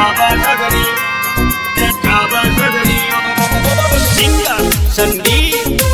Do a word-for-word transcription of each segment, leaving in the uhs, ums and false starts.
सगरी सगरी सिंगर संगीत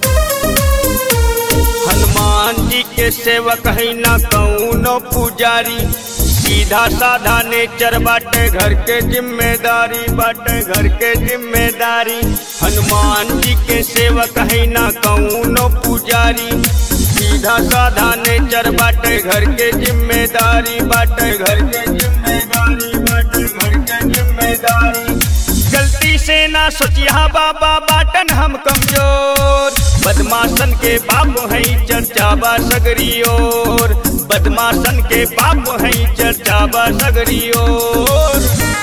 हनुमान जी के सेवक है ना कौनो पुजारी, सीधा साधा नेचर बाटे घर के जिम्मेदारी, बाटे घर के जिम्मेदारी। हनुमान जी के सेवक है ना कौनो पुजारी, सीधा साधा नेचर बाटे घर के जिम्मेदारी, बाटे घर के जिम्मेदारी, बाटे घर के जिम्मेदारी। गलती से ना सोचिया बाबा बाटन हम कमजोर, बदमाशन के बाप है चर्चा बा सगरी ओर, बदमाशन के बाप है चर्चा बा सगरी ओर।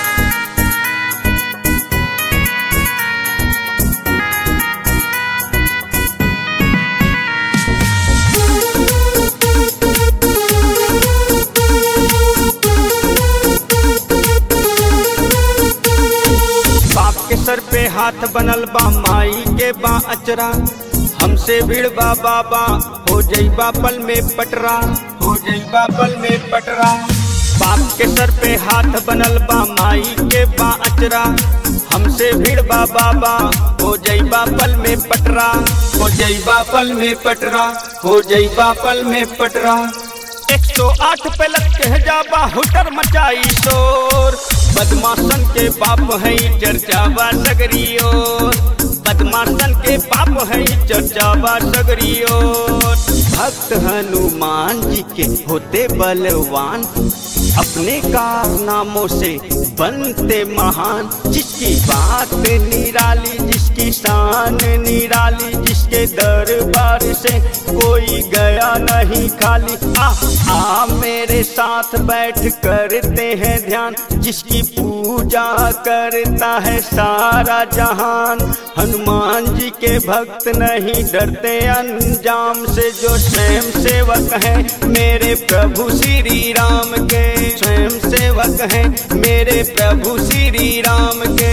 बाप के सर पे हाथ बनल बा, माई के बा अचरा, हमसे भिड़बा बाबा हो जइबा पल में पटरा, हो जइबा पल में पटरा। बाप के सर पे हाथ बनल बा, माई के बा अचरा, हमसे भिड़बा बाबा हो जइबा पल में पटरा, हो जइबा पल में पटरा, हो जइबा पल में पटरा। एक सौ आठ पे लग के जाबा हुटर मचाई शोर, बदमाशन के बाप है चर्चा बा सगरी ओर, बदमाशन के बाप है चर्चा बा सगरी ओर। भक्त हनुमान जी के होते बलवान, अपने कारनामों से बनते महान, जिसकी बात निराली, जिसकी शान निराली, जिसके दरबार से कोई गया नहीं खाली। आ, आ मेरे साथ बैठ करते हैं ध्यान, जिसकी पूजा करता है सारा जहान। हनुमान जी के भक्त नहीं डरते अंजाम से, जो स्वयं सेवक है मेरे प्रभु श्री राम के, स्वयं सेवक है मेरे प्रभु श्री राम के।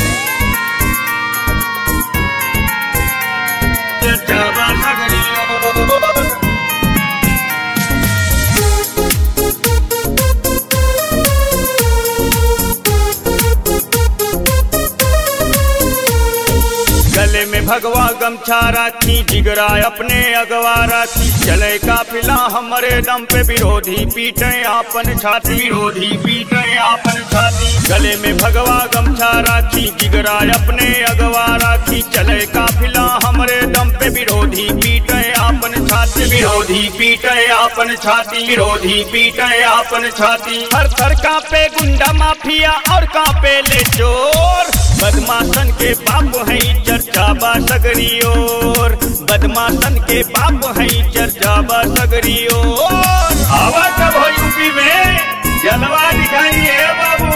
गले में भगवा गमछा राखी, जिगरा अपने अगवा राखी, चले काफिला हमारे दम पे, विरोधी पीटे आपन छाती, विरोधी पीटे आपन छाती। गले में भगवा गमछा राखी, जिगरा अपने अगवा राखी, चले काफिला हमारे दम पे, विरोधी पीटे आपन छाती, विरोधी पीटे आपन छाती, विरोधी पीटे आपन छाती। हर थर कांपे गुंडा माफिया और कांपे ले चोर, बदमाशन के बाप है चर्चा बा सगरी ओर, बदमाशन के बाप है चर्चा बा सगरी ओर। आवाज कब हो यूपी में जलवा दिखाइए बाबू।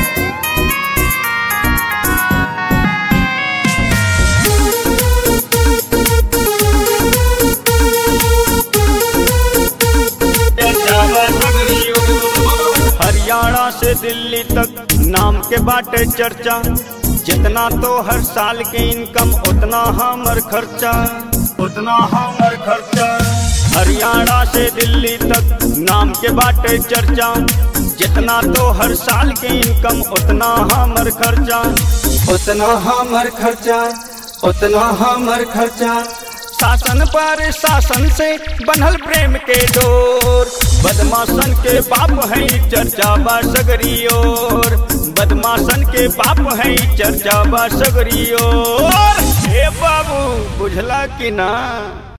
हरियाणा से दिल्ली तक नाम के बाटे चर्चा, जितना तो हर साल के इनकम उतना हमर खर्चा, उतना हमर खर्चा। हरियाणा से दिल्ली तक नाम के बाटे चर्चा, जितना तो हर साल के इनकम उतना हमर खर्चा, उतना हमर खर्चा, उतना हमर खर्चा। शासन पर शासन से बनल प्रेम के डोर, बदमाशन के बाप है चर्चा बा सगरी ओर, बदमाशन के बाप है चर्चा बा सगरी ओर। हे बाबू बुझला कि ना।